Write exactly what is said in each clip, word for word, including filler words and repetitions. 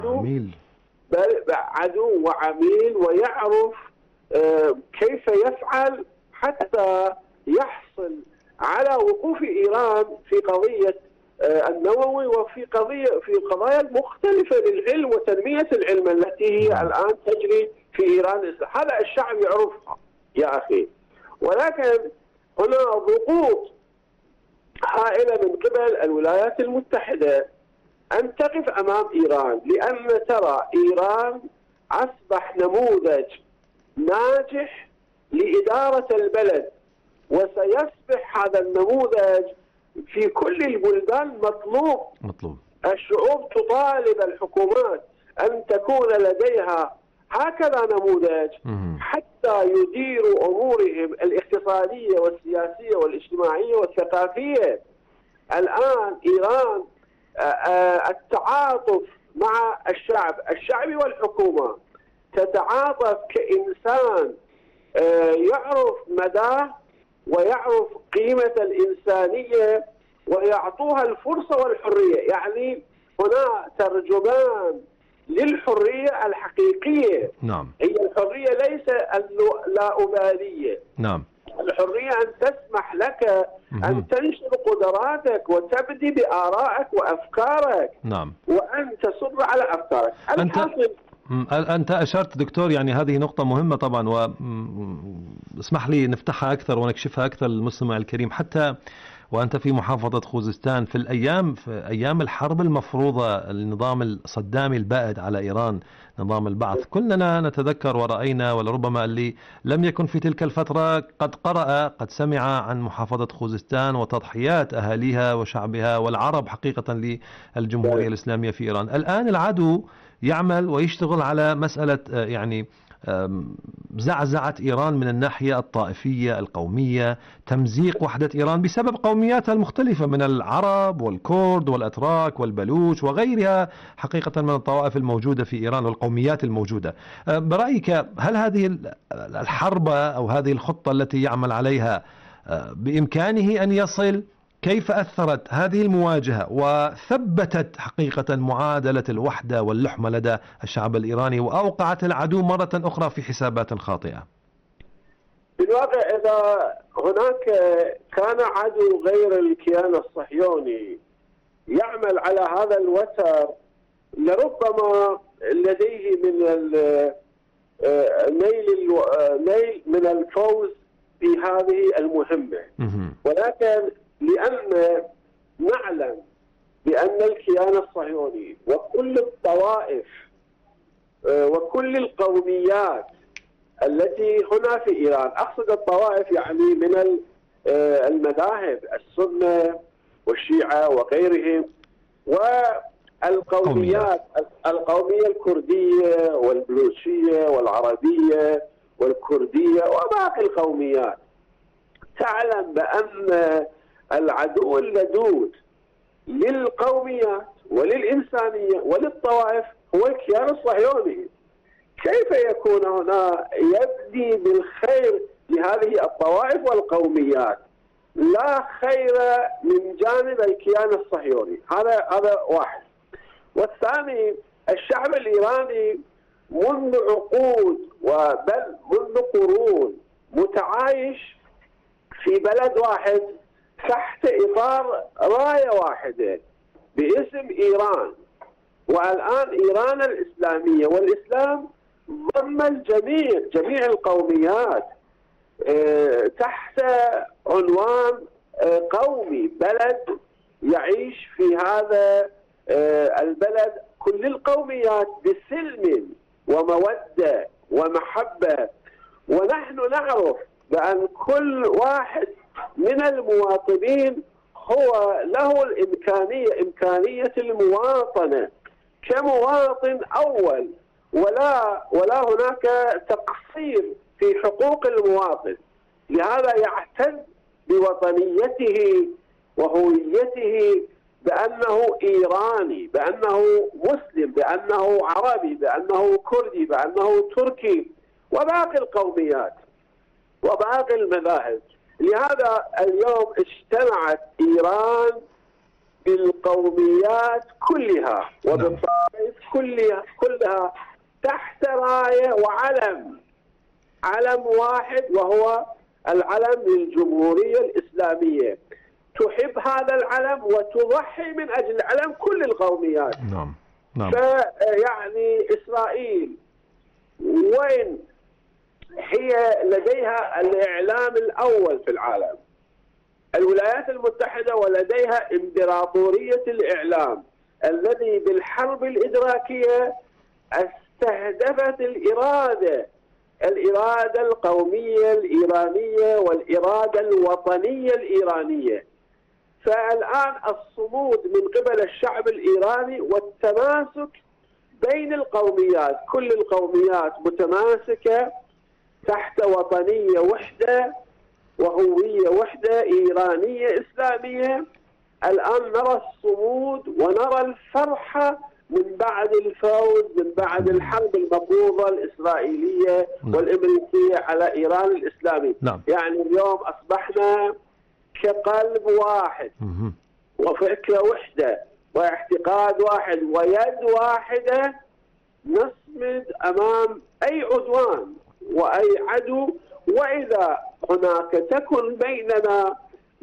عميل عدو وعميل، ويعرف كيف يفعل حتى يحصل على وقوف إيران في قضية النووي وفي قضية في قضايا مختلفة للعلم وتنمية العلم التي هي الآن تجري في إيران. هذا الشعب يعرفها يا أخي، ولكن هنا ضغوط هائلة من قبل الولايات المتحدة أن تقف أمام إيران، لأن ترى إيران أصبح نموذج ناجح لإدارة البلد، وسيصبح هذا النموذج في كل البلدان مطلوب. مطلوب. الشعوب تطالب الحكومات أن تكون لديها هكذا نموذج حتى يديروا أمورهم الاقتصادية والسياسية والاجتماعية والثقافية. الآن إيران التعاطف مع الشعب الشعبي والحكومة تتعاطف كإنسان يعرف مدى ويعرف قيمة الإنسانية ويعطوها الفرصة والحرية. يعني هنا ترجمان للحرية الحقيقية. نعم. هي الحرية ليس اللامبالية. نعم. الحرية أن تسمح لك أن تنشر قدراتك وتبدي بآرائك وأفكارك. نعم. وأن تصر على أفكارك. أنت أنت أشرت دكتور، يعني هذه نقطة مهمة طبعا، واسمح لي نفتحها أكثر ونكشفها أكثر للمستمع الكريم. حتى وأنت في محافظة خوزستان في الأيام في أيام الحرب المفروضة النظام الصدامي البائد على إيران، نظام البعث، كلنا نتذكر ورأينا، ولربما اللي لم يكن في تلك الفترة قد قرأ قد سمع عن محافظة خوزستان وتضحيات أهاليها وشعبها والعرب حقيقة للجمهورية الإسلامية في إيران. الآن العدو يعمل ويشتغل على مسألة يعني زعزعة إيران من الناحية الطائفية القومية، تمزيق وحدة إيران بسبب قومياتها المختلفة من العرب والكرد والأتراك والبلوش وغيرها حقيقة من الطوائف الموجودة في إيران والقوميات الموجودة. برأيك هل هذه الحرب أو هذه الخطة التي يعمل عليها بإمكانه أن يصل؟ كيف أثرت هذه المواجهة وثبتت حقيقة معادلة الوحدة واللحمة لدى الشعب الإيراني وأوقعت العدو مرة أخرى في حسابات خاطئة؟ بالواقع إذا هناك كان عدو غير الكيان الصهيوني يعمل على هذا الوتر، لربما لديه من النيل من الفوز في هذه المهمة، ولكن لأن نعلم بأن الكيان الصهيوني وكل الطوائف وكل القوميات التي هنا في إيران، أقصد الطوائف يعني من المذاهب السنة والشيعة وغيرهم، والقوميات القومية الكردية والبلوشية والعربية والكردية وباقي القوميات، تعلم بأن العدو اللدود للقوميات وللإنسانية وللطوائف هو الكيان الصهيوني. كيف يكون هنا يبدي بالخير لهذه الطوائف والقوميات؟ لا خير من جانب الكيان الصهيوني. هذا هذا واحد. والثاني، الشعب الإيراني منذ عقود وبل منذ قرون متعايش في بلد واحد تحت إطار راية واحدة باسم إيران، والآن إيران الإسلامية، والإسلام ضم الجميع جميع القوميات تحت عنوان قومي، بلد يعيش في هذا البلد كل القوميات بسلم ومودة ومحبة. ونحن نعرف بأن كل واحد من المواطنين هو له الإمكانية إمكانية المواطنة كمواطن أول، ولا ولا هناك تقصير في حقوق المواطن. لهذا يعتز بوطنيته وهويته، بأنه إيراني، بأنه مسلم، بأنه عربي، بأنه كردي، بأنه تركي، وباقي القوميات وباقي المذاهب. لهذا اليوم اجتمعت إيران بالقوميات كلها وبالطائف كلها كلها تحت راية وعلم، علم واحد وهو العلم للجمهورية الإسلامية. تحب هذا العلم وتضحي من أجل علم كل القوميات. نعم نعم. فيعني إسرائيل وين هي لديها الإعلام الأول في العالم، الولايات المتحدة ولديها إمبراطورية الإعلام الذي بالحرب الإدراكية استهدفت الإرادة الإرادة القومية الإيرانية والإرادة الوطنية الإيرانية. فالآن الصمود من قبل الشعب الإيراني والتماسك بين القوميات، كل القوميات متماسكة تحت وطنية وحدة وهوية وحدة إيرانية إسلامية. الآن نرى الصمود ونرى الفرحة من بعد الفوز، من بعد الحرب المفروضة الإسرائيلية والأمريكية على إيران الإسلامي. نعم. يعني اليوم أصبحنا كقلب واحد وفكرة وحدة واعتقاد واحد ويد واحدة، نصمد أمام أي عدوان وأي عدو. وإذا هناك تكن بيننا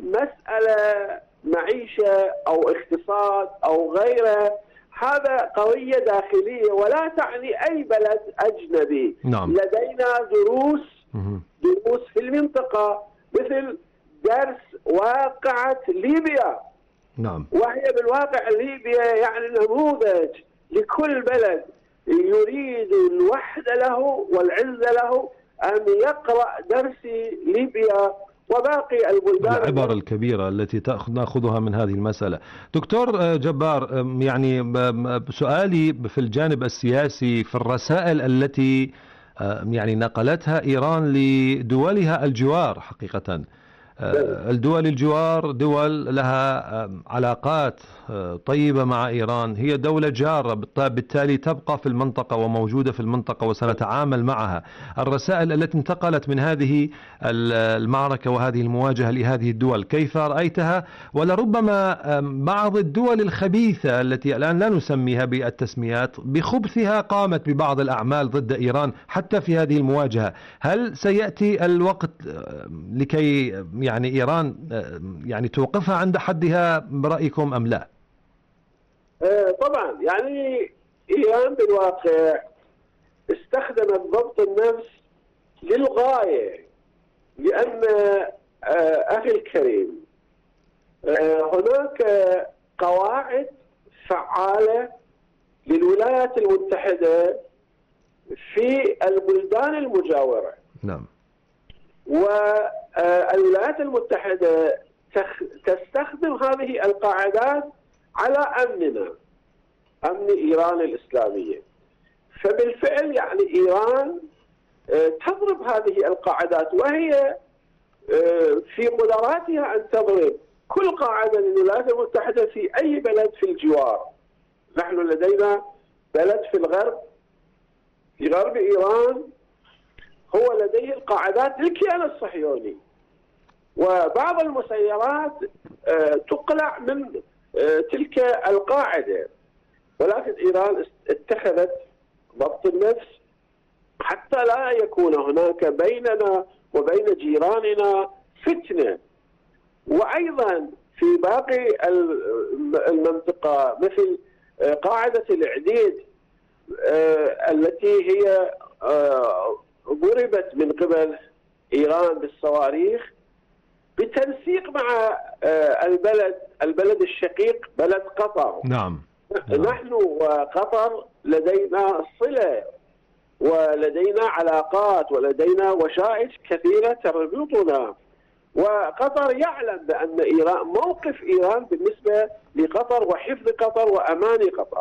مسألة معيشة أو اقتصاد أو غيره، هذا قضية داخلية ولا تعني أي بلد أجنبي. نعم. لدينا دروس دروس في المنطقة، مثل درس واقعة ليبيا. نعم. وهي بالواقع ليبيا يعني نموذج لكل بلد يريد الوحدة له والعزة له أن يقرأ درس ليبيا وباقي البلدان. العبر الكبيرة التي نأخذها من هذه المسألة. دكتور جبار، يعني سؤالي في الجانب السياسي، في الرسائل التي يعني نقلتها إيران لدولها الجوار، حقيقة الدول الجوار دول لها علاقات طيبة مع إيران، هي دولة جارة بالتالي تبقى في المنطقة وموجودة في المنطقة وسنتعامل معها. الرسائل التي انتقلت من هذه المعركة وهذه المواجهة لهذه الدول كيف رأيتها؟ ولربما بعض الدول الخبيثة التي الآن لا نسميها بالتسميات بخبثها قامت ببعض الأعمال ضد إيران حتى في هذه المواجهة، هل سيأتي الوقت لكي يعني إيران يعني توقفها عند حدها برأيكم أم لا؟ طبعا يعني إيران بالواقع استخدمت ضبط النفس للغاية، لأن أخي الكريم هناك قواعد فعالة للولايات المتحدة في البلدان المجاورة. نعم. والولايات المتحدة تستخدم هذه القاعدات على أمننا، أمن إيران الإسلامية. فبالفعل يعني إيران تضرب هذه القاعدات، وهي في قدراتها أن تضرب كل قاعدة للولايات المتحدة في أي بلد في الجوار. نحن لدينا بلد في الغرب، في غرب إيران، هو لديه القاعدات للكيان الصهيوني، وبعض المسيرات تقلع من تلك القاعدة، ولكن إيران اتخذت ضبط النفس حتى لا يكون هناك بيننا وبين جيراننا فتنة. وأيضا في باقي المنطقة مثل قاعدة الإعديد التي هي ضربت من قبل إيران بالصواريخ بالتنسيق مع البلد البلد الشقيق بلد قطر. نعم. نحن وقطر لدينا صلة ولدينا علاقات ولدينا وشائج كثيرة تربطنا، وقطر يعلم بأن إيران موقف إيران بالنسبة لقطر وحفظ قطر وأمان قطر.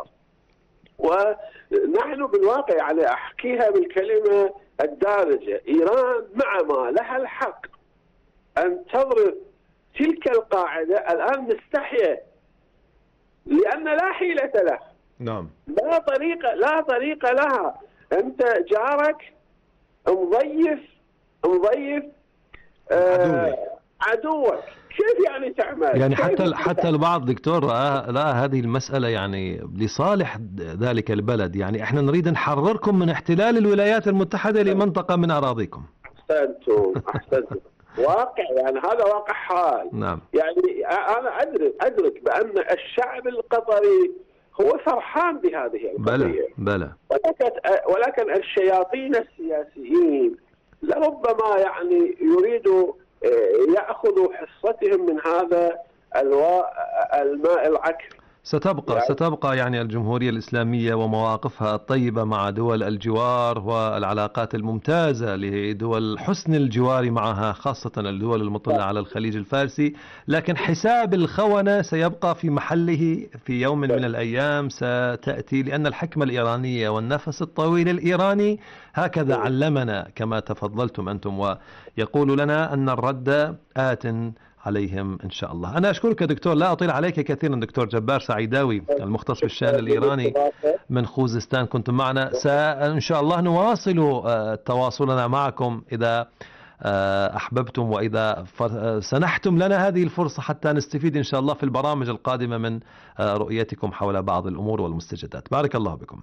ونحن بالواقع يعني أحكيها بالكلمة الدارجة، إيران مع ما لها الحق أن تضرب تلك القاعدة الآن مستحية، لأن لا حيلة له. نعم. لا طريقة لا طريقة لها. أنت جارك مضيف مضيف آه عدوك، كيف يعني تعمل؟ يعني كيف حتى تعمل؟ حتى البعض دكتور رأى رأى هذه المسألة يعني لصالح ذلك البلد، يعني احنا نريد نحرركم من احتلال الولايات المتحدة لمنطقة من أراضيكم. احسنتم احسنتم. واقع، يعني هذا واقع حال. نعم. يعني انا ادرك ادرك بان الشعب القطري هو فرحان بهذه بلى القضيه، بلى ولكن ولكن الشياطين السياسيين لربما يعني يريدوا ياخذوا حصتهم من هذا الماء العكر. ستبقى يعني ستبقى يعني الجمهورية الإسلامية ومواقفها الطيبة مع دول الجوار والعلاقات الممتازة لدول حسن الجوار معها، خاصة الدول المطلة على الخليج الفارسي، لكن حساب الخونة سيبقى في محله في يوم من الأيام ستأتي، لأن الحكمة الإيرانية والنفس الطويل الإيراني هكذا علمنا كما تفضلتم أنتم، ويقول لنا أن الرد آت عليهم إن شاء الله. أنا أشكرك دكتور، لا أطيل عليك كثيرا. دكتور جبار سعيداوي المختص بالشأن الإيراني من خوزستان كنتم معنا. إن شاء الله نواصل تواصلنا معكم إذا أحببتم، وإذا سنحتم لنا هذه الفرصة حتى نستفيد إن شاء الله في البرامج القادمة من رؤيتكم حول بعض الأمور والمستجدات. بارك الله بكم.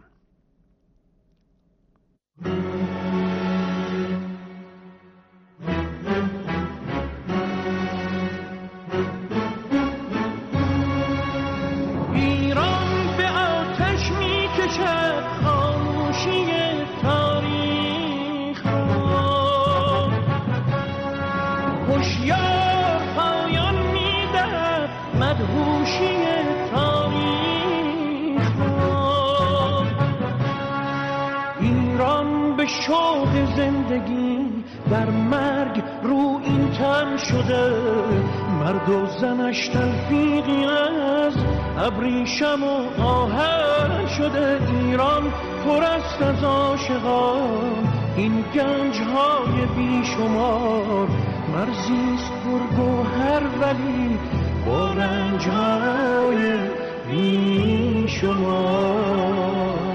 شوق زندگی در مرگ رو این تن شده، مرد و زنش تلفیقی از ابریشم و آهن شده. ایران پر است از عاشقان، این گنج های بی شمار، مرزیست پر گوهر ولی با رنج های بی شمار.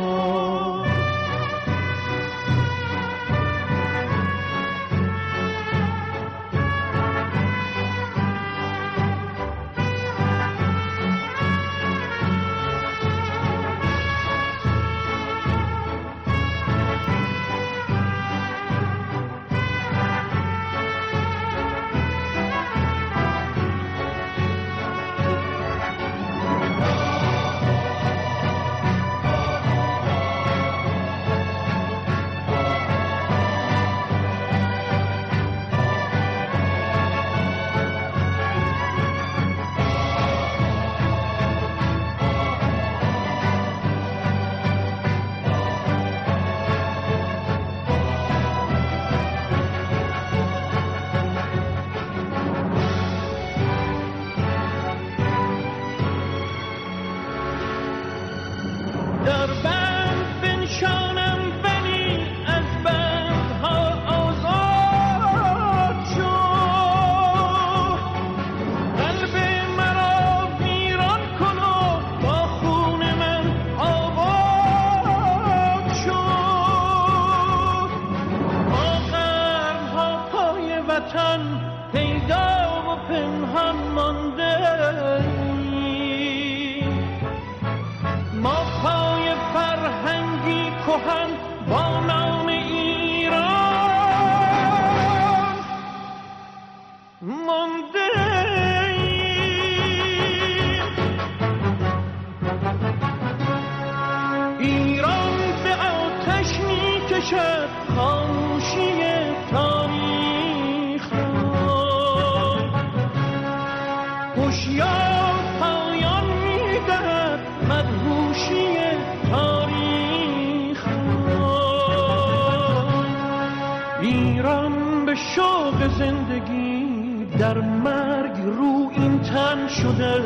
زندگی در مرگ رو این تن شده،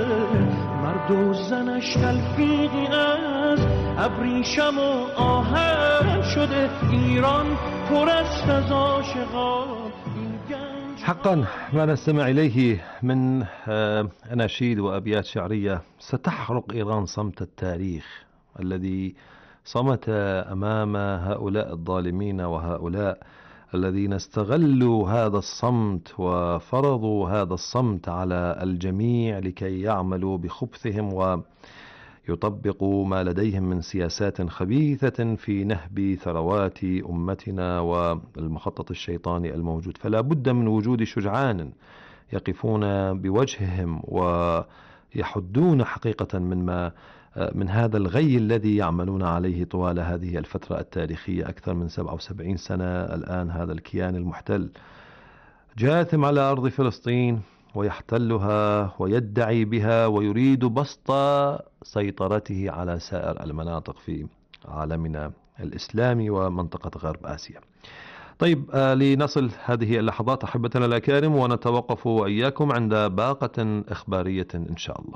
مرد و زنش تلفیقی از ابریشم و آهن شده. ایران پر است از عاشقان. حقا ما نستمع إليه من أناشيد وأبيات شعرية ستحرق إيران صمت التاريخ الذي صمت أمام هؤلاء الظالمين وهؤلاء الذين استغلوا هذا الصمت وفرضوا هذا الصمت على الجميع لكي يعملوا بخبثهم ويطبقوا ما لديهم من سياسات خبيثة في نهب ثروات أمتنا والمخطط الشيطاني الموجود. فلا بد من وجود شجعان يقفون بوجههم ويحدون حقيقة من ما من هذا الغي الذي يعملون عليه طوال هذه الفترة التاريخية أكثر من سبعة وسبعين سنة. الآن هذا الكيان المحتل جاثم على أرض فلسطين ويحتلها ويدعي بها ويريد بسط سيطرته على سائر المناطق في عالمنا الإسلامي ومنطقة غرب آسيا. طيب، آه لنصل هذه اللحظات أحبتنا الأكارم ونتوقف وإياكم عند باقة إخبارية إن شاء الله.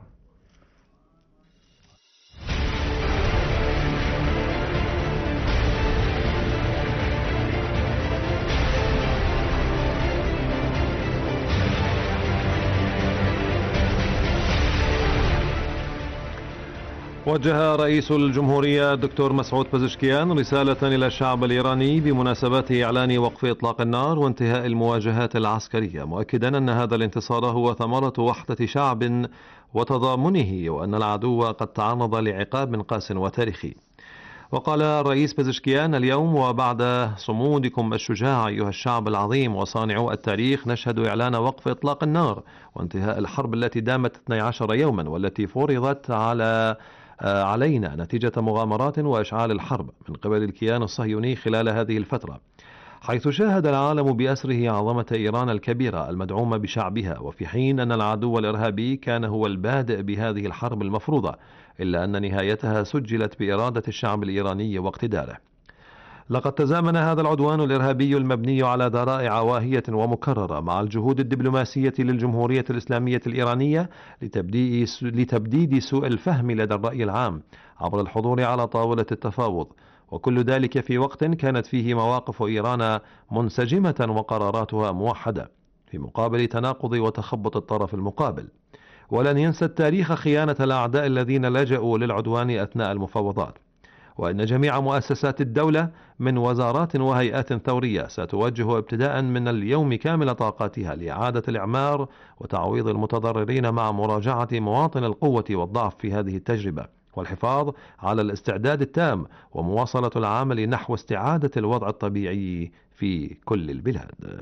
وجه رئيس الجمهورية الدكتور مسعود بزشكيان رسالة إلى الشعب الإيراني بمناسبة إعلان وقف إطلاق النار وانتهاء المواجهات العسكرية، مؤكدا أن هذا الانتصار هو ثمرة وحدة شعب وتضامنه، وأن العدو قد تعرض لعقاب قاس وتاريخي. وقال الرئيس بزشكيان: اليوم وبعد صمودكم الشجاع أيها الشعب العظيم وصانعو التاريخ، نشهد إعلان وقف إطلاق النار وانتهاء الحرب التي دامت اثني عشر يوما والتي فرضت على علينا نتيجة مغامرات وإشعال الحرب من قبل الكيان الصهيوني خلال هذه الفترة، حيث شاهد العالم بأسره عظمة إيران الكبيرة المدعومة بشعبها، وفي حين أن العدو الإرهابي كان هو البادئ بهذه الحرب المفروضة، إلا أن نهايتها سجلت بإرادة الشعب الإيراني واقتداره. لقد تزامن هذا العدوان الإرهابي المبني على ذرائع واهية ومكررة مع الجهود الدبلوماسية للجمهورية الإسلامية الإيرانية لتبديد سوء الفهم لدى الرأي العام عبر الحضور على طاولة التفاوض، وكل ذلك في وقت كانت فيه مواقف إيران منسجمة وقراراتها موحدة في مقابل تناقض وتخبط الطرف المقابل. ولن ينسى التاريخ خيانة الأعداء الذين لجأوا للعدوان أثناء المفاوضات، وأن جميع مؤسسات الدولة من وزارات وهيئات ثورية ستوجه ابتداء من اليوم كامل طاقاتها لإعادة الإعمار وتعويض المتضررين مع مراجعة مواطن القوة والضعف في هذه التجربة، والحفاظ على الاستعداد التام ومواصلة العمل نحو استعادة الوضع الطبيعي في كل البلاد.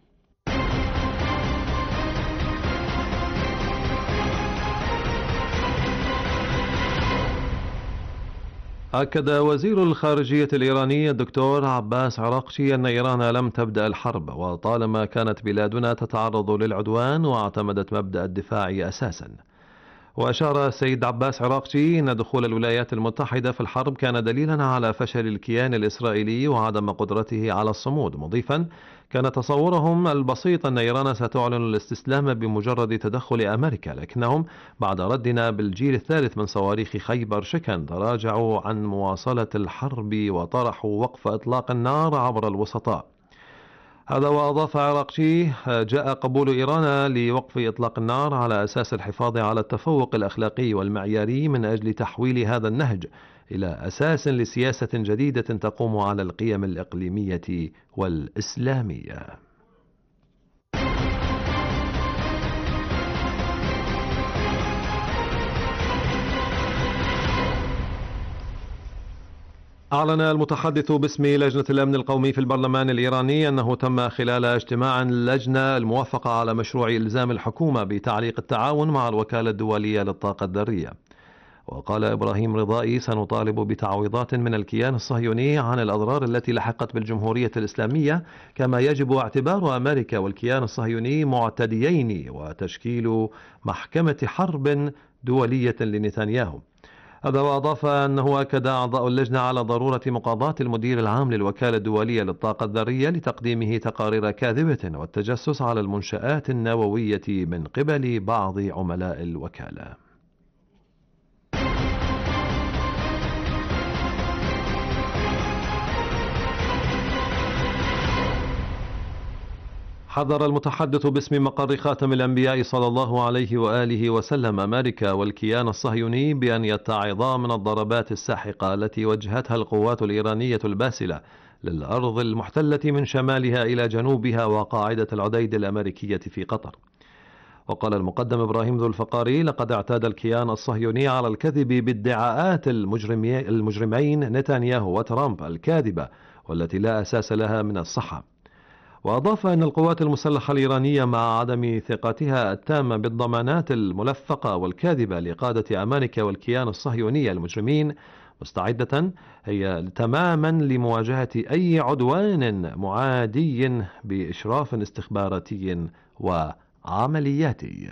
أكد وزير الخارجية الإيراني الدكتور عباس عراقشي أن إيران لم تبدأ الحرب، وطالما كانت بلادنا تتعرض للعدوان واعتمدت مبدأ الدفاع أساسا. وأشار السيد عباس عراقشي أن دخول الولايات المتحدة في الحرب كان دليلا على فشل الكيان الإسرائيلي وعدم قدرته على الصمود، مضيفا: كان تصورهم البسيط أن إيران ستعلن الاستسلام بمجرد تدخل أمريكا، لكنهم بعد ردنا بالجيل الثالث من صواريخ خيبر شكن تراجعوا عن مواصلة الحرب وطرحوا وقف إطلاق النار عبر الوسطاء. هذا وأضاف عراقشي: جاء قبول إيران لوقف إطلاق النار على أساس الحفاظ على التفوق الأخلاقي والمعياري من أجل تحويل هذا النهج إلى أساس لسياسة جديدة تقوم على القيم الإقليمية والإسلامية. أعلن المتحدث باسم لجنة الأمن القومي في البرلمان الإيراني أنه تم خلال اجتماع اللجنة الموافقة على مشروع إلزام الحكومة بتعليق التعاون مع الوكالة الدولية للطاقة الذرية. وقال إبراهيم رضائي: سنطالب بتعويضات من الكيان الصهيوني عن الأضرار التي لحقت بالجمهورية الإسلامية، كما يجب اعتبار أمريكا والكيان الصهيوني معتديين وتشكيل محكمة حرب دولية لنتنياهو. هذا وأضاف أنه أكد أعضاء اللجنة على ضرورة مقاضاة المدير العام للوكالة الدولية للطاقة الذرية لتقديمه تقارير كاذبة والتجسس على المنشآت النووية من قبل بعض عملاء الوكالة. حذر المتحدث باسم مقر خاتم الأنبياء صلى الله عليه وآله وسلم أمريكا والكيان الصهيوني بأن يتعظا من الضربات الساحقة التي وجهتها القوات الإيرانية الباسلة للأرض المحتلة من شمالها إلى جنوبها وقاعدة العديد الأمريكية في قطر. وقال المقدم إبراهيم ذو الفقاري: لقد اعتاد الكيان الصهيوني على الكذب بادعاءات المجرمين نتنياهو وترامب الكاذبة والتي لا أساس لها من الصحة. وأضاف أن القوات المسلحة الإيرانية مع عدم ثقتها التامة بالضمانات الملفقة والكاذبة لقادة أمريكا والكيان الصهيوني المجرمين مستعدة هي تماما لمواجهة أي عدوان معادي بإشراف استخباراتي وعملياتي.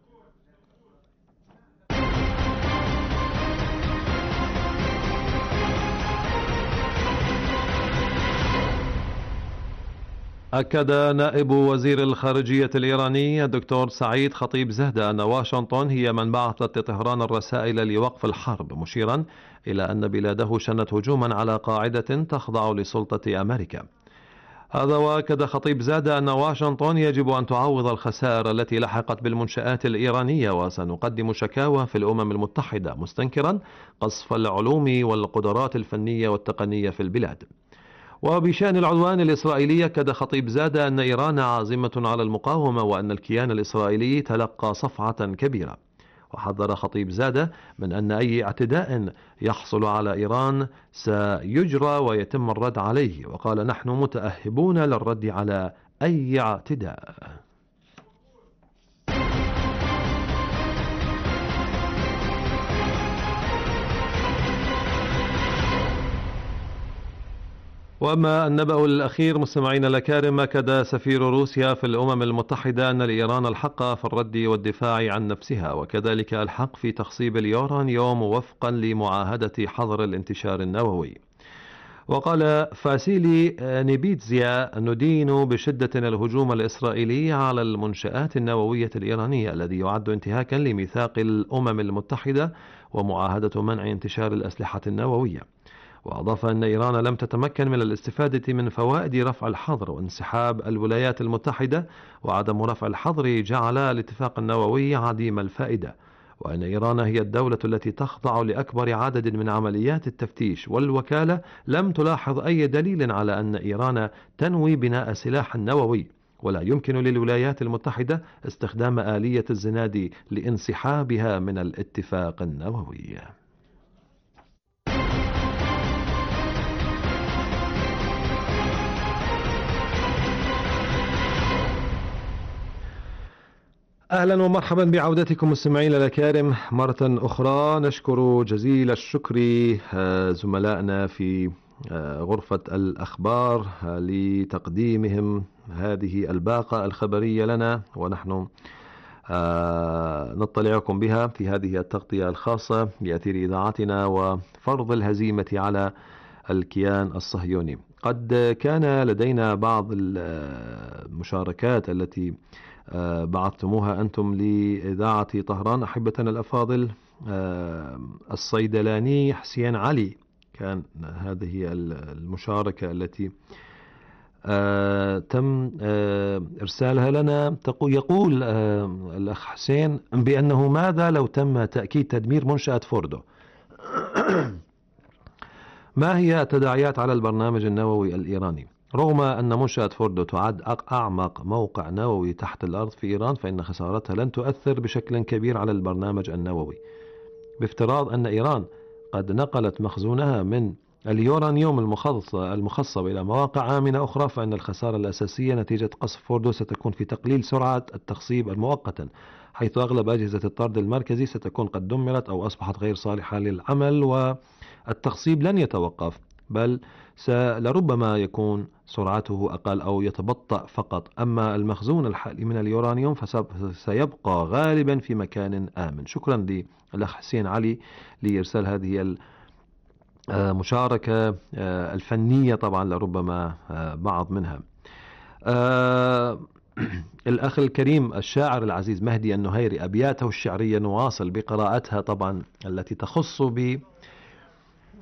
أكد نائب وزير الخارجية الإيراني الدكتور سعيد خطيب زهدة أن واشنطن هي من بعثت لطهران الرسائل لوقف الحرب، مشيرا إلى أن بلاده شنت هجوما على قاعدة تخضع لسلطة أمريكا. هذا وأكد خطيب زهدة أن واشنطن يجب أن تعوض الخسائر التي لحقت بالمنشآت الإيرانية، وسنقدم شكاوى في الأمم المتحدة، مستنكرا قصف العلوم والقدرات الفنية والتقنية في البلاد. وبشأن العدوان الإسرائيلي أكد خطيب زادة أن إيران عازمة على المقاومة وأن الكيان الإسرائيلي تلقى صفعة كبيرة. وحذر خطيب زادة من أن أي اعتداء يحصل على إيران سيجرى ويتم الرد عليه، وقال: نحن متأهبون للرد على أي اعتداء. وأما النبأ الأخير مستمعين الأكارم، أكد سفير روسيا في الأمم المتحدة أن لإيران الحق في الرد والدفاع عن نفسها، وكذلك الحق في تخصيب اليورانيوم وفقا لمعاهدة حظر الانتشار النووي. وقال فاسيلي نيبيتزيا: ندين بشدة الهجوم الإسرائيلي على المنشآت النووية الإيرانية الذي يعد انتهاكا لميثاق الأمم المتحدة ومعاهدة منع انتشار الأسلحة النووية. وأضاف أن إيران لم تتمكن من الاستفادة من فوائد رفع الحظر، وانسحاب الولايات المتحدة وعدم رفع الحظر جعل الاتفاق النووي عديم الفائدة، وأن إيران هي الدولة التي تخضع لأكبر عدد من عمليات التفتيش، والوكالة لم تلاحظ أي دليل على أن إيران تنوي بناء سلاح نووي، ولا يمكن للولايات المتحدة استخدام آلية الزناد لانسحابها من الاتفاق النووي. أهلا ومرحبا بعودتكم مستمعين الأكارم مرة أخرى. نشكر جزيل الشكر زملائنا في غرفة الأخبار لتقديمهم هذه الباقة الخبرية لنا، ونحن نطلعكم بها في هذه التغطية الخاصة لأثير إذاعتنا وفرض الهزيمة على الكيان الصهيوني. قد كان لدينا بعض المشاركات التي بعثتموها أنتم لإذاعة طهران أحبتنا الأفاضل. الصيدلاني حسين علي كان هذه المشاركة التي تم إرسالها لنا. يقول الأخ حسين بأنه ماذا لو تم تأكيد تدمير منشأة فوردو؟ ما هي التداعيات على البرنامج النووي الإيراني؟ رغم أن منشأة فوردو تعد أعمق موقع نووي تحت الأرض في إيران، فإن خسارتها لن تؤثر بشكل كبير على البرنامج النووي، بافتراض أن إيران قد نقلت مخزونها من اليورانيوم المخصب إلى مواقع آمنة أخرى، فإن الخسارة الأساسية نتيجة قصف فوردو ستكون في تقليل سرعة التخصيب المؤقتا، حيث أغلب أجهزة الطرد المركزي ستكون قد دمرت أو أصبحت غير صالحة للعمل، والتخصيب لن يتوقف، بل لربما يكون سرعته أقل أو يتبطأ فقط. أما المخزون الحالي من اليورانيوم فسيبقى غالبا في مكان آمن. شكرا للأخ حسين علي لإرسال هذه المشاركة الفنية، طبعا لربما بعض منها. الأخ الكريم الشاعر العزيز مهدي النهيري أبياته الشعرية نواصل بقراءتها، طبعا التي تخص ب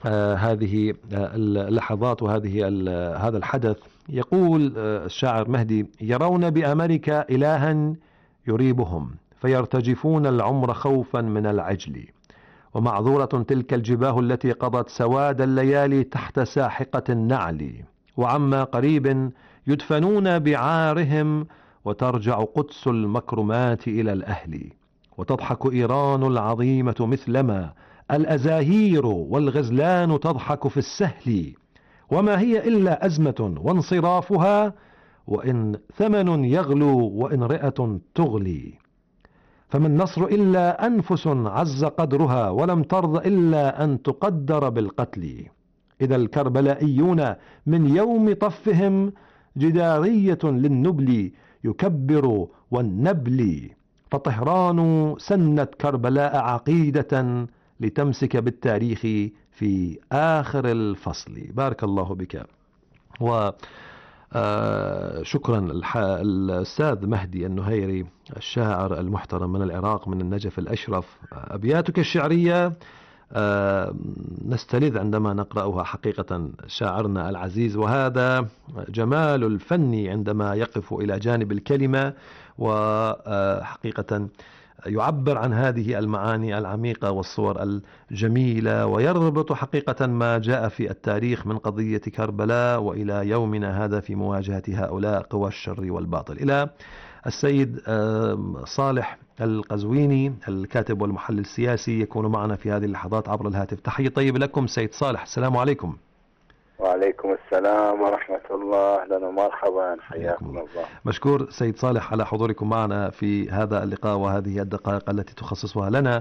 آه هذه آه اللحظات وهذه هذا الحدث. يقول آه الشاعر مهدي: يرون بأمريكا إلها يريبهم فيرتجفون العمر خوفا من العجل، ومعذورة تلك الجباه التي قضت سواد الليالي تحت ساحقة النعل، وعما قريب يدفنون بعارهم وترجع قدس المكرمات إلى الأهل، وتضحك إيران العظيمة مثلما الأزاهير والغزلان تضحك في السهل، وما هي إلا أزمة وانصرافها، وإن ثمن يغلو وإن رئة تغلي، فما النصر إلا أنفس عز قدرها ولم ترض إلا أن تقدر بالقتل، إذا الكربلائيون من يوم طفهم جدارية للنبل يكبر والنبل، فطهران سنت كربلاء عقيدة لتمسك بالتاريخ في آخر الفصل. بارك الله بك. و آه شكرا الأستاذ مهدي النهيري الشاعر المحترم من العراق من النجف الأشرف. أبياتك الشعرية آه نستلذ عندما نقرأها حقيقة، شاعرنا العزيز، وهذا جمال الفن عندما يقف إلى جانب الكلمة وحقيقة يعبر عن هذه المعاني العميقة والصور الجميلة، ويربط حقيقة ما جاء في التاريخ من قضية كربلاء وإلى يومنا هذا في مواجهة هؤلاء قوى الشر والباطل. إلى السيد صالح القزويني الكاتب والمحلل السياسي يكون معنا في هذه اللحظات عبر الهاتف. تحية طيب لكم سيد صالح. السلام عليكم. وعليكم السلام ورحمة الله. أهلا ومرحبا، حياكم الله. مشكور سيد صالح على حضوركم معنا في هذا اللقاء وهذه الدقائق التي تخصصها لنا.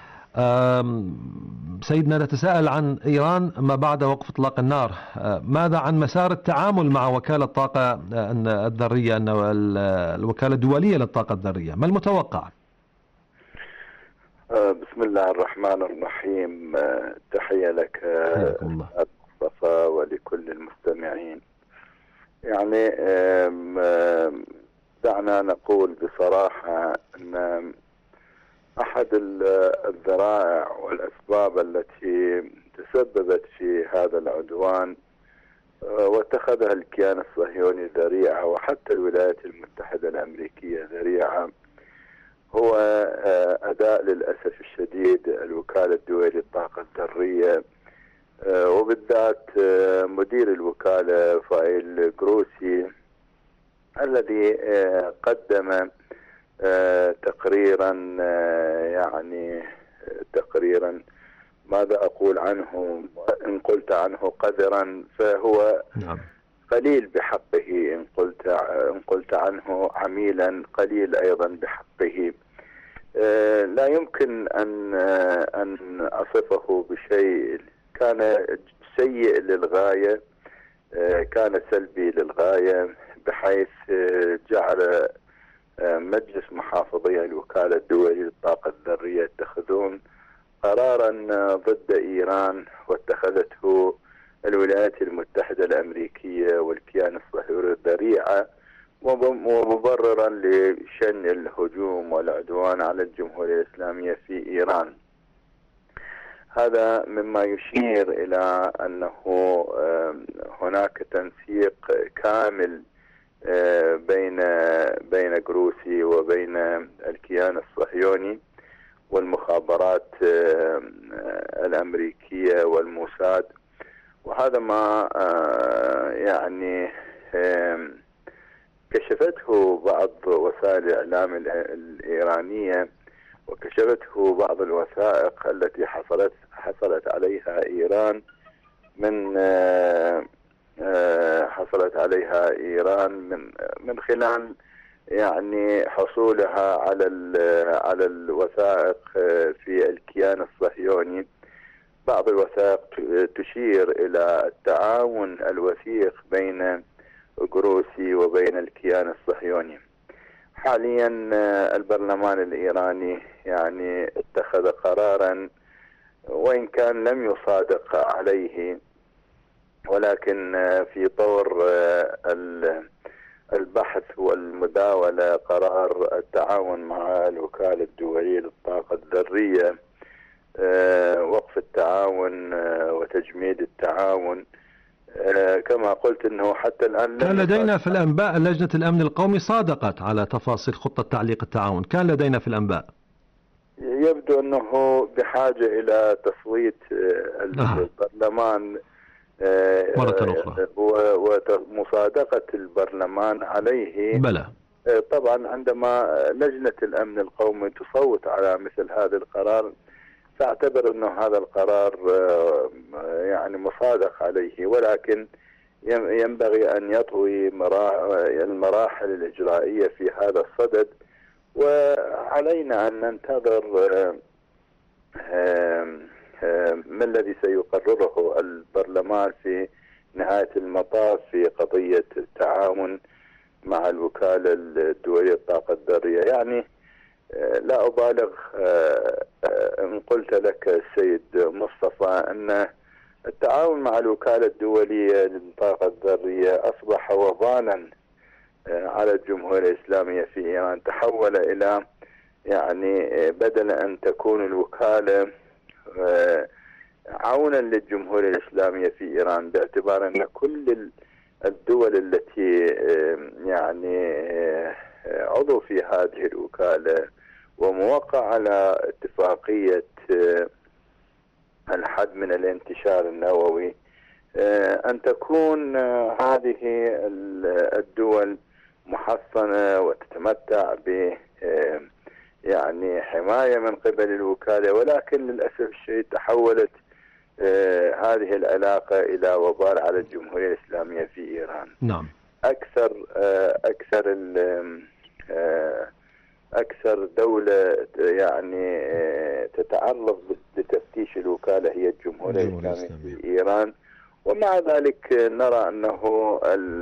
سيدنا نتساءل عن إيران ما بعد وقف إطلاق النار، ماذا عن مسار التعامل مع وكالة الطاقة الذرية، الوكالة الدولية للطاقة الذرية، ما المتوقع؟ بسم الله الرحمن الرحيم. تحية لك مصطفى ولكل المستمعين. يعني دعنا نقول بصراحة أن أحد الذرائع والأسباب التي تسببت في هذا العدوان واتخذها الكيان الصهيوني ذريعة وحتى الولايات المتحدة الأمريكية ذريعة هو أداء للأسف الشديد الوكالة الدولية للطاقة الذرية، وبالذات مدير الوكالة فائل جروسي الذي قدم تقريرا يعني تقريرا ماذا أقول عنه، إن قلت عنه قذرا فهو قليل بحقه، إن قلت إن قلت عنه عميلا قليل أيضا بحقه. لا يمكن أن أن أصفه بشيء. كان سيء للغاية، كان سلبي للغاية، بحيث جعل مجلس محافظي الوكالة الدولية للطاقة الذرية يتخذون قرارا ضد إيران، واتخذته الولايات المتحدة الأمريكية والكيان الصهيوني ذريعة ومبررا لشن الهجوم والعدوان على الجمهورية الإسلامية في إيران. هذا مما يشير إلى أنه هناك تنسيق كامل بين بين جروسي وبين الكيان الصهيوني والمخابرات الأمريكية والموساد، وهذا ما يعني كشفته بعض وسائل الإعلام الإيرانية، وكشفته بعض الوثائق التي حصلت حصلت عليها إيران من حصلت عليها إيران من من خلال يعني حصولها على على الوثائق في الكيان الصهيوني. بعض الوثائق تشير إلى التعاون الوثيق بين جروسي وبين الكيان الصهيوني. حاليا البرلمان الإيراني يعني اتخذ قرارا وإن كان لم يصادق عليه، ولكن في طور البحث والمداولة قرار التعاون مع الوكالة الدولية للطاقة الذرية وقف التعاون وتجميد التعاون. كما قلت أنه حتى الآن كان لدينا في الأنباء لجنة الأمن القومي صادقت على تفاصيل خطة تعليق التعاون، كان لدينا في الأنباء. يبدو أنه بحاجة إلى تصويت البرلمان مرة أخرى ومصادقة البرلمان عليه. بلى. طبعا عندما لجنة الأمن القومي تصوت على مثل هذا القرار فاعتبر أنه هذا القرار يعني مصادق عليه، ولكن ينبغي أن يطوي المراحل الإجرائية في هذا الصدد، وعلينا أن ننتظر ما الذي سيقرره البرلمان في نهاية المطاف في قضية التعاون مع الوكالة الدولية للطاقة الذرية. يعني لا أبالغ إن قلت لك السيد مصطفى أن التعاون مع الوكالة الدولية للطاقة الذرية أصبح وبالا على الجمهورية الإسلامية في إيران. تحول إلى يعني بدل أن تكون الوكالة عونا للجمهورية الإسلامية في إيران، باعتبار أن كل الدول التي يعني عضو في هذه الوكالة وموقع على اتفاقية الحد من الانتشار النووي، أن تكون هذه الدول محصنة وتتمتع ب يعني حماية من قبل الوكالة، ولكن للأسف الشديد تحولت هذه العلاقة إلى وبال على الجمهورية الإسلامية في إيران. نعم. أكثر أكثر أكثر دولة يعني تتعرض لتفتيش الوكالة هي الجمهورية الإسلامية في إيران، ومع ذلك نرى أنه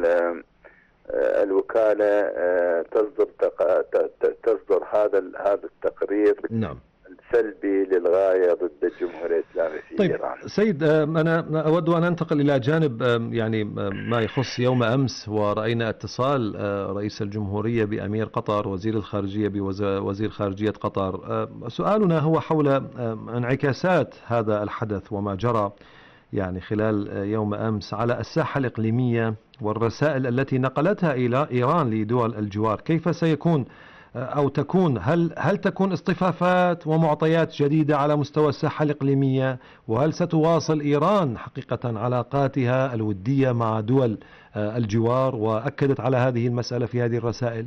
الوكالة تصدر تصدر هذا هذا التقرير نعم سلبي للغاية ضد الجمهورية الإسلامية في طيب إيران. سيد، أنا أود أن أنتقل إلى جانب يعني ما يخص يوم أمس، ورأينا اتصال رئيس الجمهورية بأمير قطر، وزير الخارجية بوزير خارجية قطر. سؤالنا هو حول انعكاسات هذا الحدث وما جرى يعني خلال يوم أمس على الساحة الإقليمية والرسائل التي نقلتها إلى إيران لدول الجوار. كيف سيكون أو تكون هل هل تكون اصطفافات ومعطيات جديدة على مستوى الساحة الإقليمية؟ وهل ستواصل إيران حقيقة علاقاتها الودية مع دول الجوار، وأكدت على هذه المسألة في هذه الرسائل؟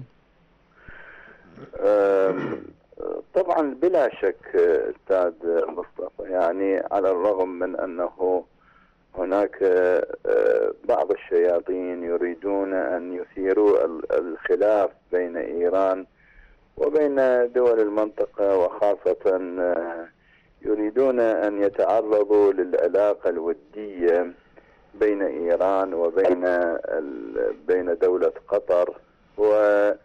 طبعا بلا شك أستاذ مصطفى، يعني على الرغم من أنه هناك بعض الشياطين يريدون أن يثيروا الخلاف بين إيران وبين دول المنطقة، وخاصة يريدون أن يتعرضوا للعلاقة الودية بين إيران وبين بين دولة قطر، ويخلوا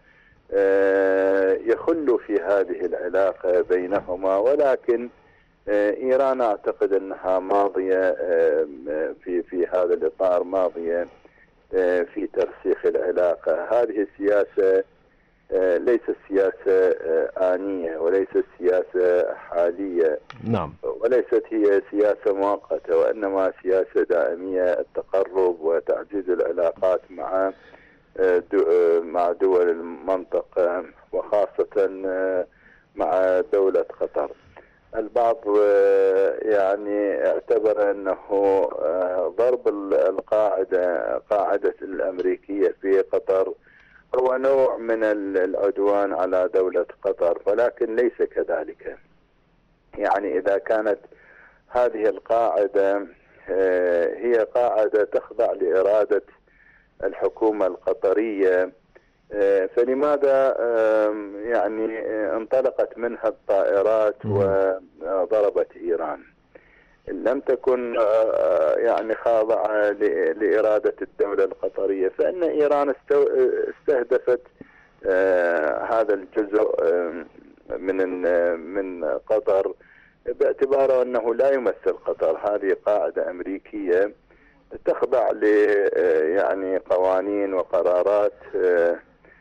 في هذه العلاقة بينهما. ولكن إيران أعتقد أنها ماضية في في هذا الإطار، ماضية في ترسيخ العلاقة. هذه السياسة ليست سياسة آنية، وليست سياسة حالية، نعم، وليست هي سياسة مؤقتة، وإنما سياسة دائمية، التقرب وتعزيز العلاقات مع مع دول المنطقة، وخاصة مع دولة قطر. البعض يعني اعتبر أنه ضرب القاعدة قاعدة الأمريكية في قطر هو نوع من العدوان على دولة قطر، ولكن ليس كذلك. يعني إذا كانت هذه القاعدة هي قاعدة تخضع لإرادة الحكومة القطرية، فلماذا يعني انطلقت منها الطائرات وضربت إيران؟ لم تكن يعني خاضعة لإرادة الدولة القطرية، فإن إيران استهدفت هذا الجزء من من قطر باعتباره أنه لا يمثل قطر. هذه قاعدة أمريكية تخضع ل يعني قوانين وقرارات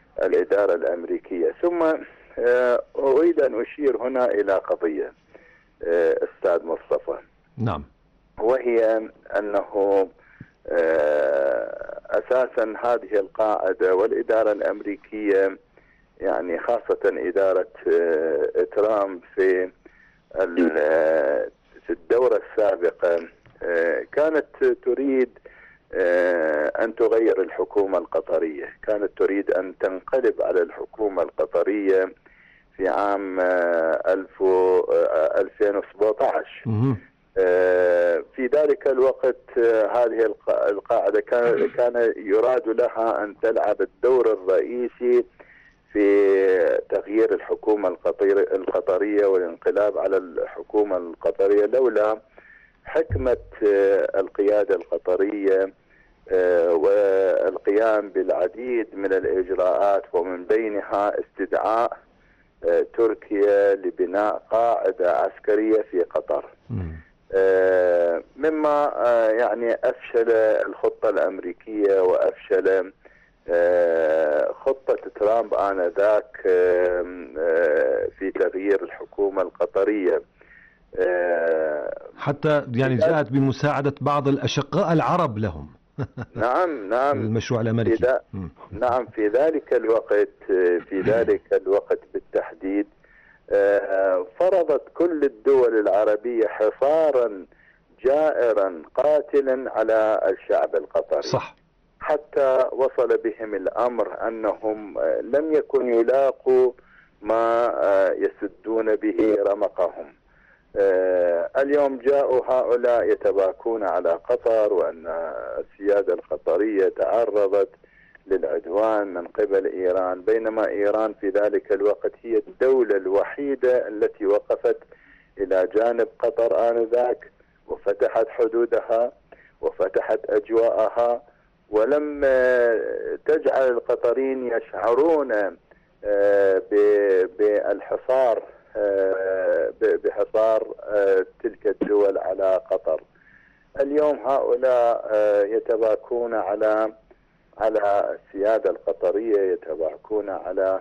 الإدارة الأمريكية. ثم أريد أن أشير هنا إلى قضية، أستاذ مصطفى. نعم. وهي أنه أساسا هذه القاعدة والإدارة الأمريكية، يعني خاصة إدارة ترامب في في الدورة السابقة، كانت تريد أن تغير الحكومة القطرية، كانت تريد أن تنقلب على الحكومة القطرية في عام ألفين وسبعة عشر. في ذلك الوقت هذه القاعدة كان كان يراد لها أن تلعب الدور الرئيسي في تغيير الحكومة القطرية والانقلاب على الحكومة القطرية، لولا حكمة القيادة القطرية والقيام بالعديد من الإجراءات، ومن بينها استدعاء تركيا لبناء قاعدة عسكرية في قطر، مما يعني أفشل الخطة الأمريكية وأفشل خطة ترامب آنذاك في تغيير الحكومة القطرية، حتى يعني جاءت بمساعدة بعض الأشقاء العرب لهم. نعم نعم المشروع الأمريكي. في نعم في ذلك الوقت في ذلك الوقت بالتحديد فرضت كل الدول العربية حصارا جائرا قاتلا على الشعب القطري. صح. حتى وصل بهم الأمر أنهم لم يكن يلاقوا ما يسدون به رمقهم. اليوم جاءوا هؤلاء يتباكون على قطر، وأن السيادة القطرية تعرضت للعدوان من قبل إيران، بينما إيران في ذلك الوقت هي الدولة الوحيدة التي وقفت إلى جانب قطر آنذاك، وفتحت حدودها وفتحت أجواءها، ولم تجعل القطريين يشعرون بالحصار بحصار تلك الدول على قطر. اليوم هؤلاء يتباكون على على السيادة القطرية، يتباكون على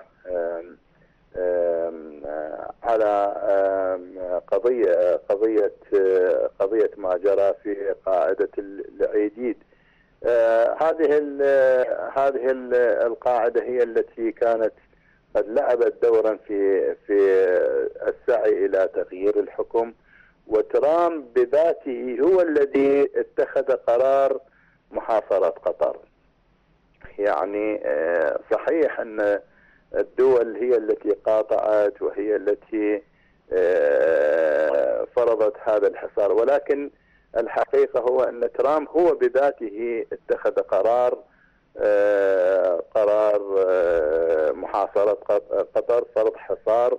على قضية قضية قضية ما جرى في قاعدة العيديد. هذه هذه القاعدة هي التي كانت قد لعبت دورا في في السعي إلى تغيير الحكم، وترامب بذاته هو الذي اتخذ قرار محاصرة قطر. يعني صحيح أن الدول هي التي قاطعت وهي التي فرضت هذا الحصار، ولكن الحقيقة هو أن ترامب هو بذاته اتخذ قرار قرار محاصرة قطر، فرض حصار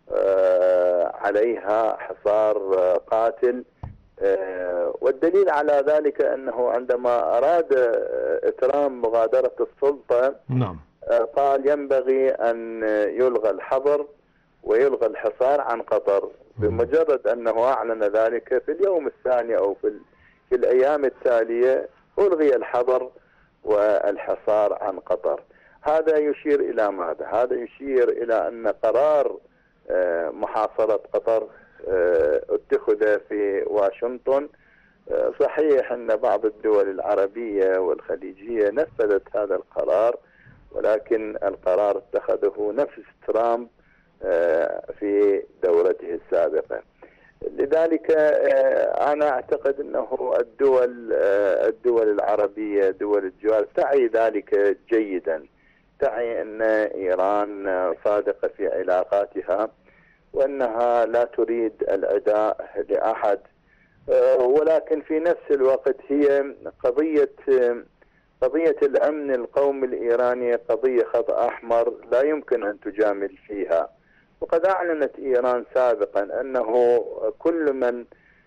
عليها، حصار قاتل. والدليل على ذلك أنه عندما أراد ترامب مغادرة السلطة نعم قال ينبغي أن يلغى الحظر ويلغى الحصار عن قطر. بمجرد أنه أعلن ذلك في اليوم الثاني أو في, في الأيام التالية ألغي الحظر والحصار عن قطر. هذا يشير إلى ماذا؟ هذا يشير إلى أن قرار محاصرة قطر اتخذ في واشنطن. صحيح أن بعض الدول العربية والخليجية نفذت هذا القرار، ولكن القرار اتخذه نفس ترامب في دورته السابقة. لذلك أنا أعتقد أنه الدول الدول العربية دول الجوار تعي ذلك جيدا، تعي أن إيران صادقة في علاقاتها وأنها لا تريد العداء لأحد، ولكن في نفس الوقت هي قضية قضية الأمن القومي الإيراني قضية خط أحمر لا يمكن أن تجامل فيها. وقد أعلنت إيران سابقا أنه كل من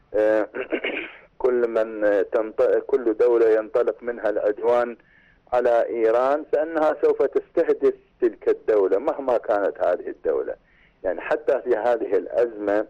كل من كل دولة ينطلق منها العدوان على إيران فإنها سوف تستهدف تلك الدولة مهما كانت هذه الدولة. يعني حتى في هذه الأزمة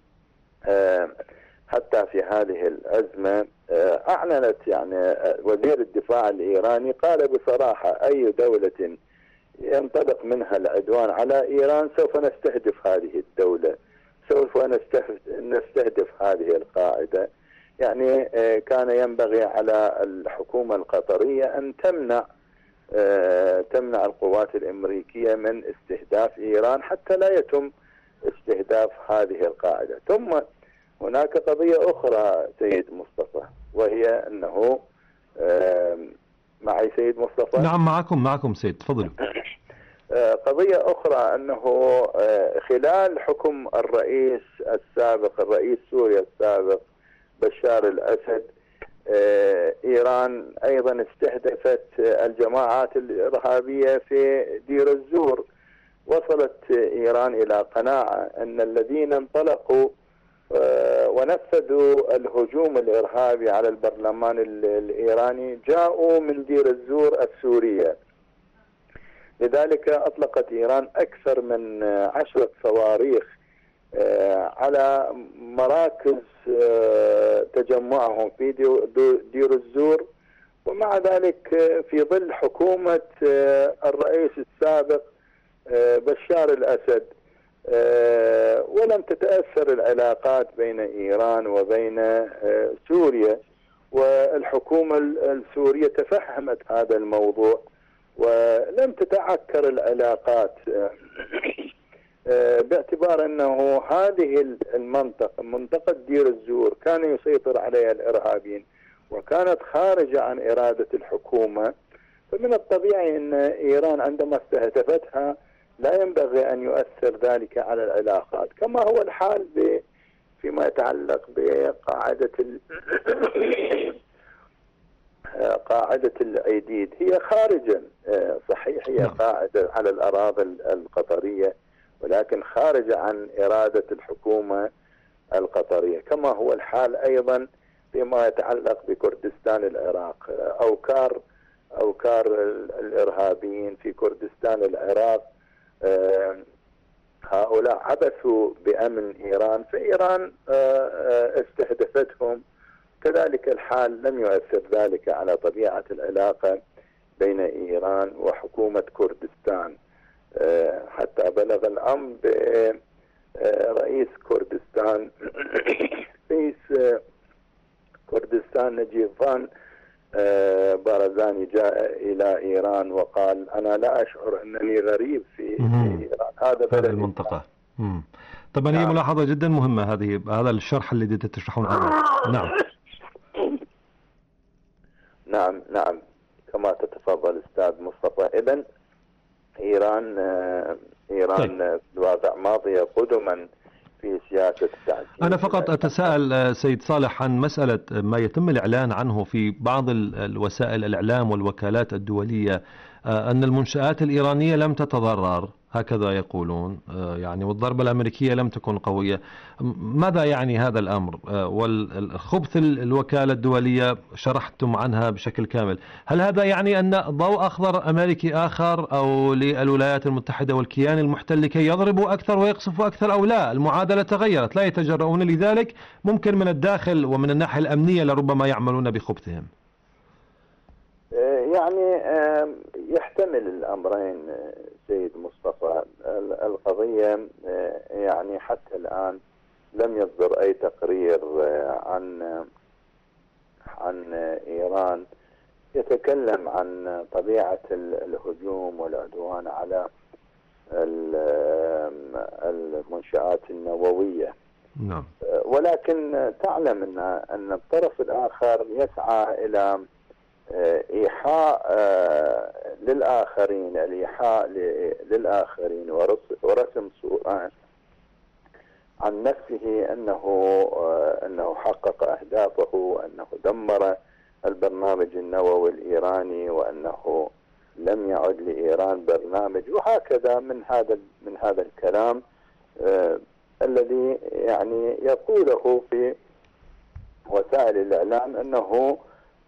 حتى في هذه الأزمة أعلنت يعني وزير الدفاع الإيراني قال بصراحة أي دولة ينطلق منها العدوان على إيران سوف نستهدف هذه الدولة. سوف نستهدف هذه القاعدة. يعني كان ينبغي على الحكومة القطرية أن تمنع تمنع القوات الأمريكية من استهداف إيران حتى لا يتم استهداف هذه القاعدة. ثم هناك قضية أخرى سيد مصطفى، وهي أنه معي سيد مصطفى؟ نعم معكم معكم سيد، تفضلوا. قضية أخرى أنه خلال حكم الرئيس السابق الرئيس سوريا السابق بشار الأسد، إيران أيضا استهدفت الجماعات الإرهابية في دير الزور. وصلت إيران إلى قناعة أن الذين انطلقوا ونفذوا الهجوم الإرهابي على البرلمان الإيراني جاءوا من دير الزور السورية. لذلك أطلقت إيران أكثر من عشرة صواريخ على مراكز تجمعهم في دير الزور، ومع ذلك في ظل حكومة الرئيس السابق بشار الأسد، ولم تتأثر العلاقات بين إيران وبين سوريا، والحكومة السورية تفهمت هذا الموضوع ولم تتعكر العلاقات، باعتبار أنه هذه المنطقة منطقة دير الزور كان يسيطر عليها الإرهابيين وكانت خارجة عن إرادة الحكومة. فمن الطبيعي أن إيران عندما استهدفتها لا ينبغي أن يؤثر ذلك على العلاقات، كما هو الحال فيما يتعلق بقاعدة قاعدة الأيديد. هي خارجا صحيح، هي قاعدة على الأراضي القطرية، ولكن خارجة عن إرادة الحكومة القطرية، كما هو الحال أيضا فيما يتعلق بكردستان العراق. أوكار أوكار الإرهابيين في كردستان العراق هؤلاء عبثوا بأمن إيران، فإيران استهدفتهم. كذلك الحال لم يؤثر ذلك على طبيعة العلاقة بين إيران وحكومة كردستان، حتى بلغ الأمر برئيس كردستان رئيس كردستان نجيب فان بارزاني جاء إلى إيران وقال أنا لا أشعر أنني غريب في إيران، هذا بلد المنطقة. مم. طبعا هي ملاحظة جدا مهمة هذه، هذا الشرح الذي تشرحون عنه. نعم نعم نعم كما تتفضل أستاذ مصطفى. إذن إيران إيران في الواقع ماضية قدما في سياسة التعزيز. أنا فقط أتساءل سيد صالح عن مسألة ما يتم الإعلان عنه في بعض الوسائل الإعلام والوكالات الدولية، أن المنشآت الإيرانية لم تتضرر، هكذا يقولون، يعني والضربة الأمريكية لم تكن قوية. ماذا يعني هذا الأمر؟ والخبث الوكالة الدولية شرحتم عنها بشكل كامل، هل هذا يعني أن ضوء أخضر أمريكي آخر أو للولايات المتحدة والكيان المحتل لكي يضربوا أكثر ويقصفوا أكثر، أو لا المعادلة تغيرت لا يتجرؤون لذلك؟ ممكن من الداخل ومن الناحية الأمنية لربما يعملون بخبثهم. يعني يحتمل الأمرين سيد مصطفى. القضية يعني حتى الآن لم يصدر أي تقرير عن عن إيران يتكلم عن طبيعة الهجوم والعدوان على المنشآت النووية. نعم. ولكن تعلم أن أن الطرف الآخر يسعى إلى إيحاء للآخرين، الإيحاء للآخرين ورسم صورة عن نفسه أنه أنه حقق أهدافه، وأنه دمر البرنامج النووي الإيراني، وأنه لم يعد لإيران برنامج، وهكذا من هذا من هذا الكلام آه الذي يعني يقوله في وسائل الإعلام، أنه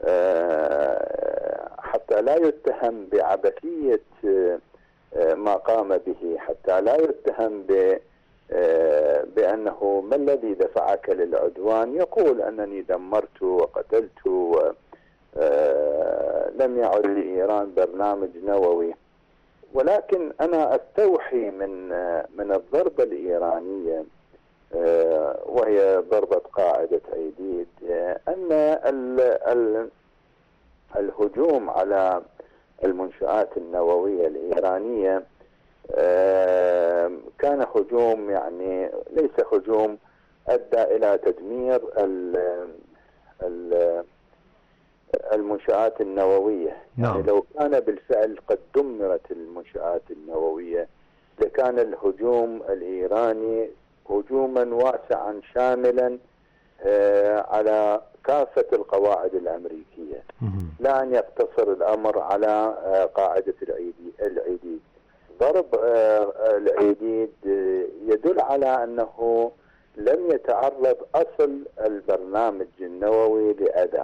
آه حتى لا يتهم بعبثية آه ما قام به، حتى لا يتهم ب آه بأنه ما الذي دفعك للعدوان، يقول أنني دمرت وقتلت و آه لم يعد لإيران برنامج نووي. ولكن أنا أستوحي من آه من الضربة الإيرانية وهي ضربة قاعدة عيديد، أن الهجوم على المنشآت النووية الإيرانية كان هجوم، يعني ليس هجوم أدى إلى تدمير المنشآت النووية. نعم. يعني لو كان بالفعل قد دمرت المنشآت النووية لكان الهجوم الإيراني هجوما واسعا شاملا على كافة القواعد الأمريكية، لا أن يقتصر الأمر على قاعدة العيديد. ضرب العيديد يدل على أنه لم يتعرض أصل البرنامج النووي لأذى،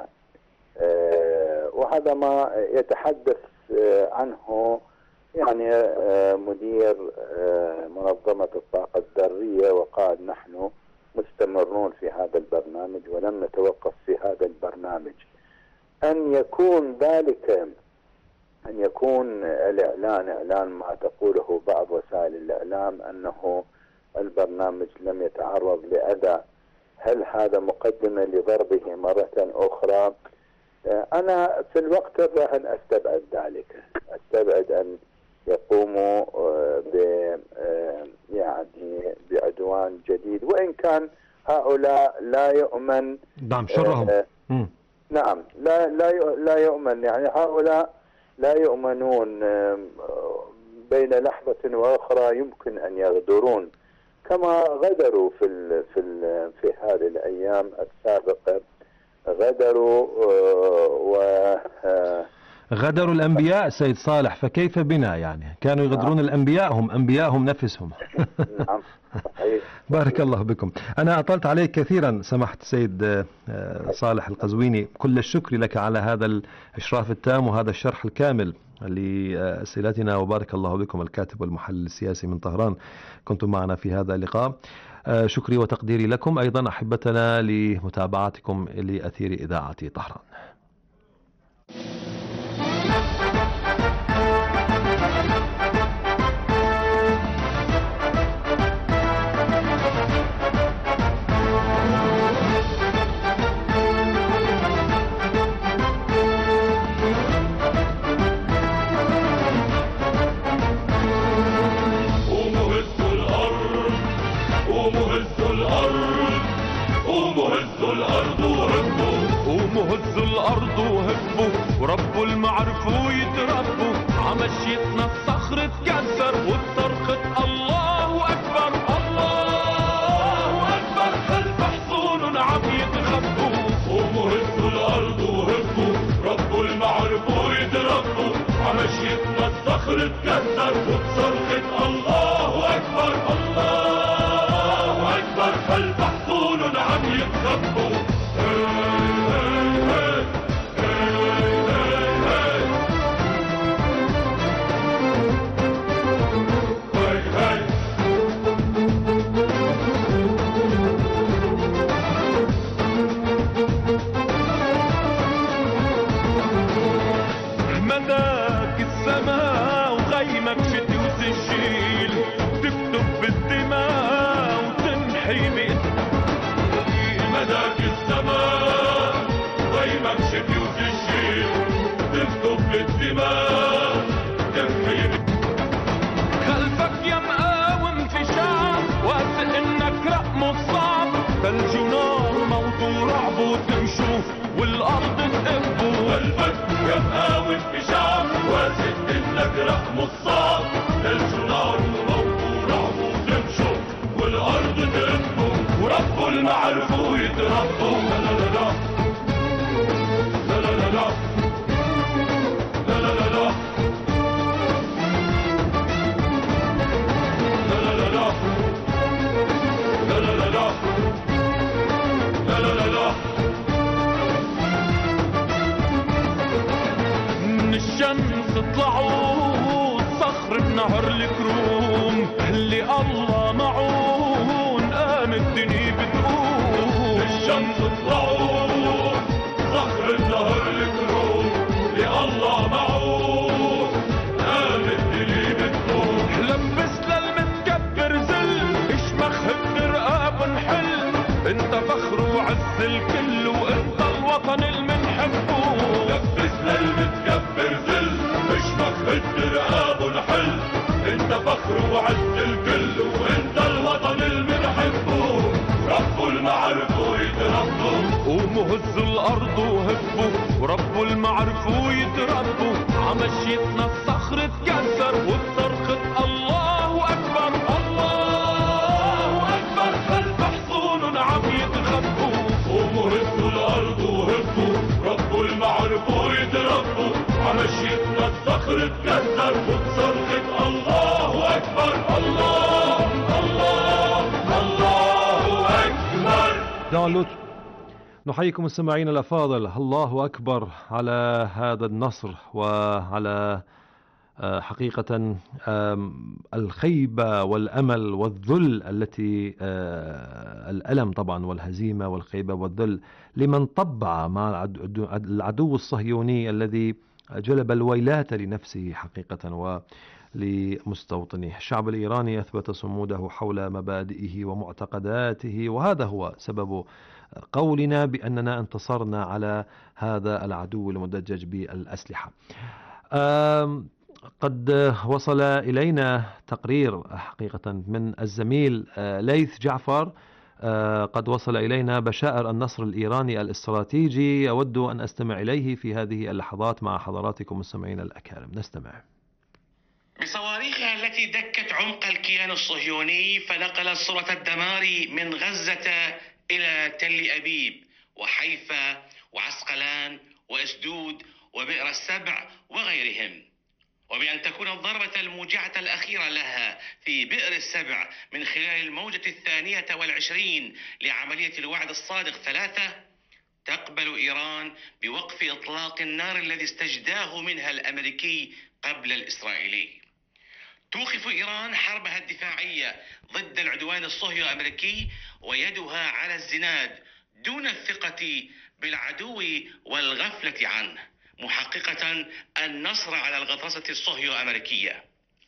وهذا ما يتحدث عنه يعني مدير منظمة الطاقة الذرية، وقال نحن مستمرون في هذا البرنامج ولم نتوقف في هذا البرنامج. أن يكون ذلك أن يكون الإعلان إعلان ما تقوله بعض وسائل الإعلام أنه البرنامج لم يتعرض لأذى، هل هذا مقدمة لضربه مرة أخرى؟ أنا في الوقت الراهن أستبعد ذلك، أستبعد أن يقوموا ب يعني بعدوان جديد، وإن كان هؤلاء لا يؤمن. نعم شرهم. آه نعم لا لا لا يؤمن، يعني هؤلاء لا يؤمنون، بين لحظة وأخرى يمكن أن يغدرون كما غدروا في ال في ال في هذه الأيام السابقة، غدروا و غدروا الأنبياء سيد صالح، فكيف بنا؟ يعني كانوا يغدرون نعم. الأنبياء هم أنبياءهم نفسهم. نعم صحيح. بارك الله بكم. أنا أطلت عليك كثيرا سماحة السيد صالح القزويني، كل الشكر لك على هذا الإشراف التام وهذا الشرح الكامل لأسئلتنا، وبارك الله بكم الكاتب والمحلل السياسي من طهران، كنتم معنا في هذا اللقاء. شكري وتقديري لكم أيضا أحبتنا لمتابعتكم لأثير إذاعة طهران. ومهز الأرض وهبوا وربوا المعرفوا يتربوا عمشيتنا الصخر اتكسر والصرخة الله أكبر الله أكبر خلف حصون عم يتخبوا. ومهز الأرض وهبوا ربوا المعرفوا يتربوا عمشيتنا الصخر اتكسر والصرخة الله أكبر الله أكبر خلف حصون عم يتخبوا. خلفك يا مقاوم في شعب واثق انك رقم الصعب، ثلج ونار موت ورعب وتمشوا والارض تقبوا. خلفك يا مقاوم في شعب واثق انك رقم الصعب، ثلج ونار موت ورعب وتمشوا والارض تقبوا. وربوا المعرفوا يتربوا. لا لا لا لا لا لا لا من الشمس طلعوا الصخر بنهر الكروم، اللي الله معون قام الدنيا بتقوم. من الشمس طلعوا صخر بنهر الكروم، اللي الله معون قام الدنيا بتقوم. لبس للمتكبر ذل اشمخ الرقاب الكل وانت الوطن المنحبه. لبس للمتكبر ذل مش مخد رقابه الحل، انت فخر وعز الكل وانت الوطن المنحبه. رب المعرف ويتربوا ومهز الارض وهبوا، ورب المعرف ويتربوا. عمشيتنا الصخر تكسر وبصرخة الله اكبر الله اكبر، خلف حصون عم يتخبوا. ومهز الارض وهبوا، رب المعرف ويتربوا. عمشيتنا الصخر تكسر وبصرخة الله اكبر الله الله الله اكبر. داون نحييكم مستمعينا الأفاضل. الله أكبر على هذا النصر وعلى حقيقة الخيبة والأمل والذل التي الألم طبعا والهزيمة والخيبة والذل لمن طبع مع العدو الصهيوني الذي جلب الويلات لنفسه حقيقة ولمستوطنيه. الشعب الإيراني أثبت صموده حول مبادئه ومعتقداته، وهذا هو سبب قولنا بأننا انتصرنا على هذا العدو المدجج بالأسلحة. قد وصل إلينا تقرير حقيقة من الزميل ليث جعفر، قد وصل إلينا بشائر النصر الإيراني الاستراتيجي، أود أن أستمع إليه في هذه اللحظات مع حضراتكم مستمعينا الأكارم. نستمع. بصواريخها التي دكت عمق الكيان الصهيوني فنقلت صورة الدمار من غزة إلى تل أبيب وحيفا وعسقلان وأسدود وبئر السبع وغيرهم، وبأن تكون الضربة الموجعة الأخيرة لها في بئر السبع من خلال الموجة الثانية والعشرين لعملية الوعد الصادق ثلاثة، تقبل إيران بوقف إطلاق النار الذي استجداه منها الأمريكي قبل الإسرائيلي. توقف إيران حربها الدفاعية ضد العدوان الصهيوني الأمريكي ويدها على الزناد دون الثقة بالعدو والغفلة عنه، محققة النصر على الغطرسة الصهيونية الأمريكية.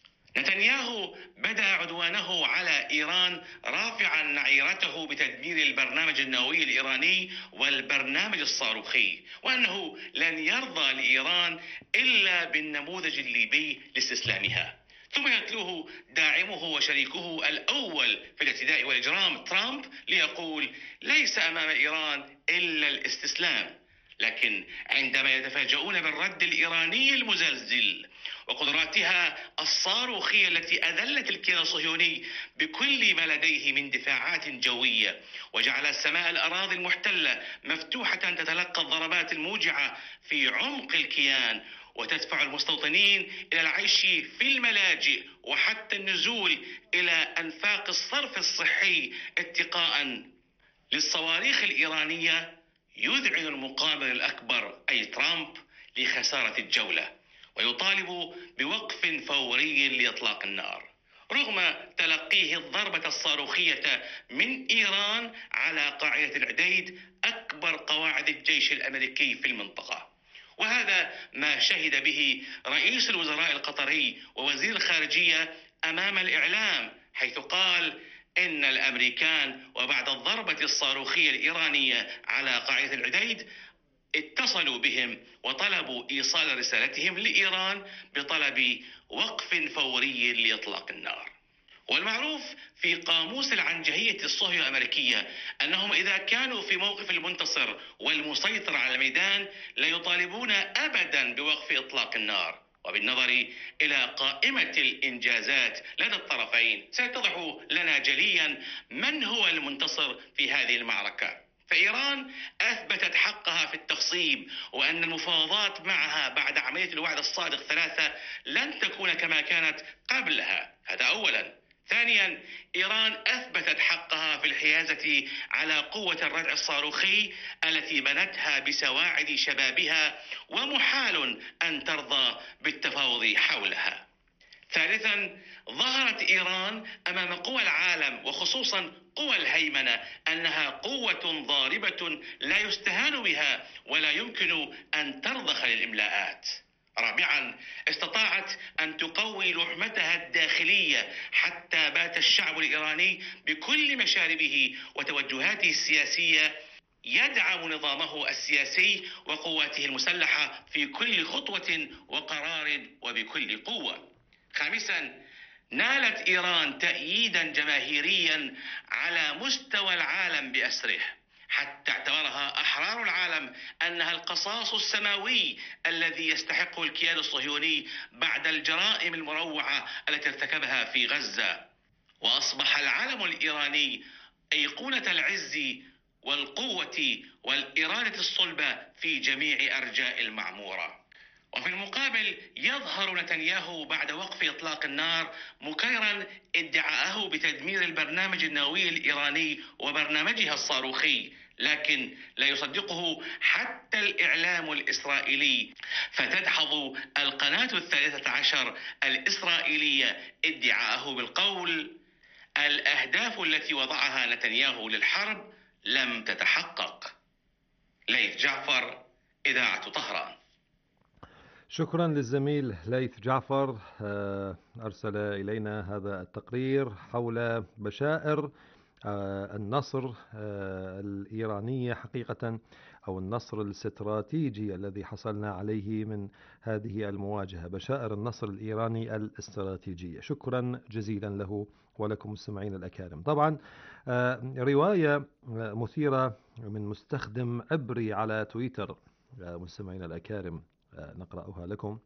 نتنياهو بدأ عدوانه على إيران رافعا نعيرته بتدمير البرنامج النووي الإيراني والبرنامج الصاروخي، وأنه لن يرضى لإيران إلا بالنموذج الليبي لاستسلامها. ثم يتلوه داعمه وشريكه الأول في الاعتداء والإجرام ترامب ليقول ليس أمام إيران إلا الاستسلام. لكن عندما يتفاجؤون بالرد الإيراني المزلزل وقدراتها الصاروخية التي أذلت الكيان الصهيوني بكل ما لديه من دفاعات جوية وجعل السماء الأراضي المحتلة مفتوحة تتلقى الضربات الموجعة في عمق الكيان وتدفع المستوطنين إلى العيش في الملاجئ وحتى النزول إلى أنفاق الصرف الصحي اتقاء للصواريخ الإيرانية، يذعن المقامر الأكبر أي ترامب لخسارة الجولة ويطالب بوقف فوري لإطلاق النار، رغم تلقيه الضربة الصاروخية من إيران على قاعدة العديد أكبر قواعد الجيش الأمريكي في المنطقة. وهذا ما شهد به رئيس الوزراء القطري ووزير الخارجية أمام الإعلام، حيث قال إن الأمريكان وبعد الضربة الصاروخية الإيرانية على قاعدة العديد اتصلوا بهم وطلبوا إيصال رسالتهم لإيران بطلب وقف فوري لإطلاق النار. والمعروف في قاموس العنجهية الصهيونية الأمريكية أنهم إذا كانوا في موقف المنتصر والمسيطر على الميدان لا يطالبون أبدا بوقف إطلاق النار. وبالنظر إلى قائمة الإنجازات لدى الطرفين سيتضح لنا جليا من هو المنتصر في هذه المعركة. فإيران أثبتت حقها في التخصيب، وأن المفاوضات معها بعد عملية الوعد الصادق ثلاثة لن تكون كما كانت قبلها، هذا أولا. ثانيا، إيران أثبتت حقها في الحيازة على قوة الردع الصاروخي التي بنتها بسواعد شبابها، ومحال أن ترضى بالتفاوض حولها. ثالثا، ظهرت إيران أمام قوى العالم وخصوصا قوى الهيمنة أنها قوة ضاربة لا يستهان بها ولا يمكن أن ترضخ للإملاءات. رابعا، استطاعت أن تقوي لحمتها الداخلية حتى بات الشعب الإيراني بكل مشاربه وتوجهاته السياسية يدعم نظامه السياسي وقواته المسلحة في كل خطوة وقرار وبكل قوة. خامسا، نالت إيران تأييدا جماهيريا على مستوى العالم بأسره، حتى اعتبرها أحرار العالم أنها القصاص السماوي الذي يستحقه الكيان الصهيوني بعد الجرائم المروعة التي ارتكبها في غزة. وأصبح العالم الإيراني أيقونة العز والقوة والإرادة الصلبة في جميع أرجاء المعمورة. وفي المقابل يظهر نتنياهو بعد وقف إطلاق النار مكررا ادعاءه بتدمير البرنامج النووي الإيراني وبرنامجها الصاروخي، لكن لا يصدقه حتى الإعلام الإسرائيلي، فتدحض القناة الثالثة عشر الإسرائيلية ادعاءه بالقول: الأهداف التي وضعها نتنياهو للحرب لم تتحقق. ليث جعفر، إذاعة طهران. شكرا للزميل ليث جعفر، أرسل إلينا هذا التقرير حول بشائر النصر الإيرانية حقيقة، أو النصر الاستراتيجي الذي حصلنا عليه من هذه المواجهة، بشائر النصر الإيراني الاستراتيجية. شكرا جزيلا له ولكم مستمعين الأكارم. طبعا رواية مثيرة من مستخدم عبري على تويتر، مستمعين الأكارم نقرأها لكم.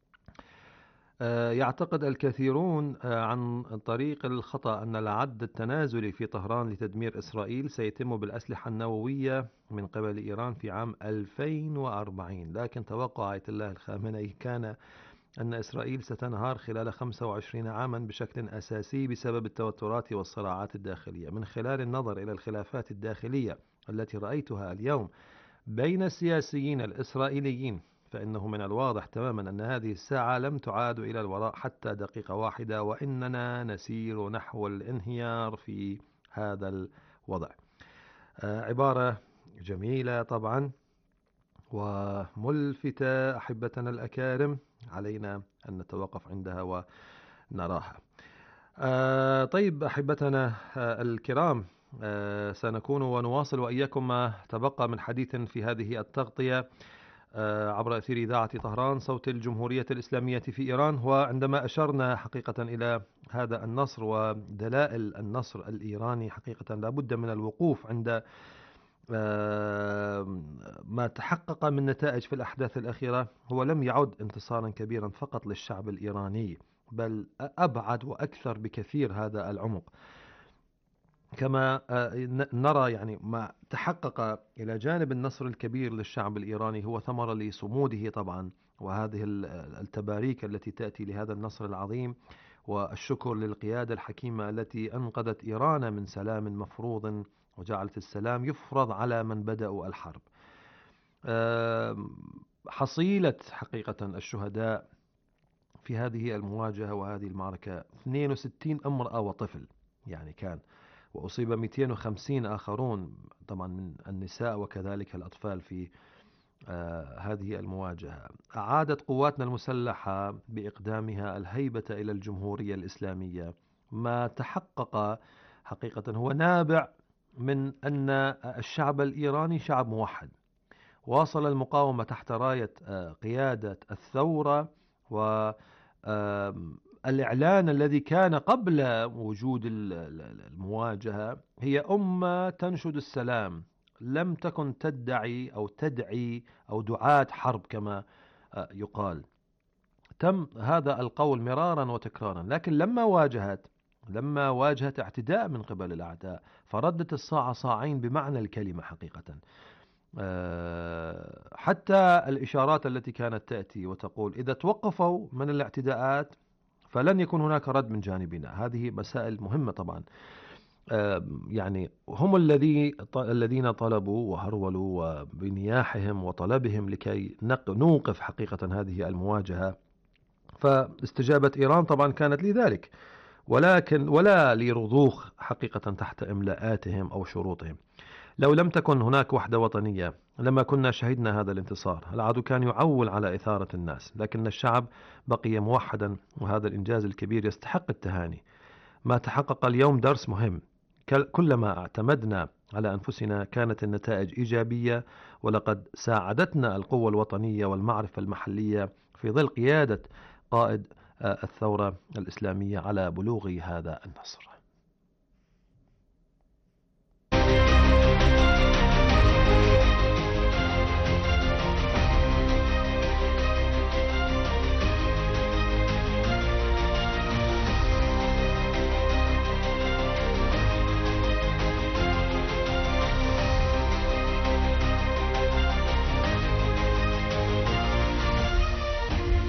يعتقد الكثيرون عن طريق الخطأ أن العد التنازلي في طهران لتدمير إسرائيل سيتم بالأسلحة النووية من قبل إيران في عام ألفين وأربعين، لكن توقع آية الله الخامنئي كان أن إسرائيل ستنهار خلال خمسة وعشرين عاما بشكل أساسي بسبب التوترات والصراعات الداخلية. من خلال النظر إلى الخلافات الداخلية التي رأيتها اليوم بين السياسيين الإسرائيليين، فإنه من الواضح تماما أن هذه الساعة لم تعاد إلى الوراء حتى دقيقة واحدة، وإننا نسير نحو الانهيار في هذا الوضع. عبارة جميلة طبعا وملفتة أحبتنا الأكارم، علينا أن نتوقف عندها ونراها. طيب أحبتنا الكرام، سنكون ونواصل وإياكم ما تبقى من حديث في هذه التغطية عبر أثير إذاعة طهران صوت الجمهورية الإسلامية في إيران. وعندما أشرنا حقيقة إلى هذا النصر ودلائل النصر الإيراني، حقيقة لابد من الوقوف عند ما تحقق من نتائج في الأحداث الأخيرة. هو لم يعد انتصارا كبيرا فقط للشعب الإيراني، بل أبعد وأكثر بكثير هذا العمق. كما نرى يعني ما تحقق إلى جانب النصر الكبير للشعب الإيراني هو ثمرة لصموده طبعا، وهذه التباريك التي تأتي لهذا النصر العظيم، والشكر للقيادة الحكيمة التي أنقذت إيران من سلام مفروض وجعلت السلام يفرض على من بدأوا الحرب. حصيلة حقيقة الشهداء في هذه المواجهة وهذه المعركة اثنين وستين امرأة وطفل يعني كان، وأصيب مئتين وخمسين آخرون طبعا من النساء وكذلك الأطفال في آه هذه المواجهة. أعادت قواتنا المسلحة بإقدامها الهيبة إلى الجمهورية الإسلامية. ما تحقق حقيقة هو نابع من أن الشعب الإيراني شعب موحد، واصل المقاومة تحت راية آه قيادة الثورة و آه الإعلان الذي كان قبل وجود المواجهة. هي أمة تنشد السلام، لم تكن تدعي أو تدعي أو دعاة حرب كما يقال. تم هذا القول مرارا وتكرارا، لكن لما واجهت لما واجهت اعتداء من قبل الأعداء فردت الصاع صاعين بمعنى الكلمة حقيقة. حتى الإشارات التي كانت تأتي وتقول إذا توقفوا من الاعتداءات فلن يكون هناك رد من جانبنا، هذه مسائل مهمة طبعا. يعني هم الذي الذين طلبوا وهرولوا بنياحهم وطلبهم لكي نوقف حقيقة هذه المواجهة، فاستجابة إيران طبعا كانت لذلك، ولكن ولا لرضوخ حقيقة تحت إملاءاتهم أو شروطهم. لو لم تكن هناك وحدة وطنية لما كنا شهدنا هذا الانتصار. العدو كان يعول على إثارة الناس، لكن الشعب بقي موحدا، وهذا الإنجاز الكبير يستحق التهاني. ما تحقق اليوم درس مهم كلما اعتمدنا على أنفسنا كانت النتائج إيجابية، ولقد ساعدتنا القوة الوطنية والمعرفة المحلية في ظل قيادة قائد الثورة الإسلامية على بلوغ هذا النصر.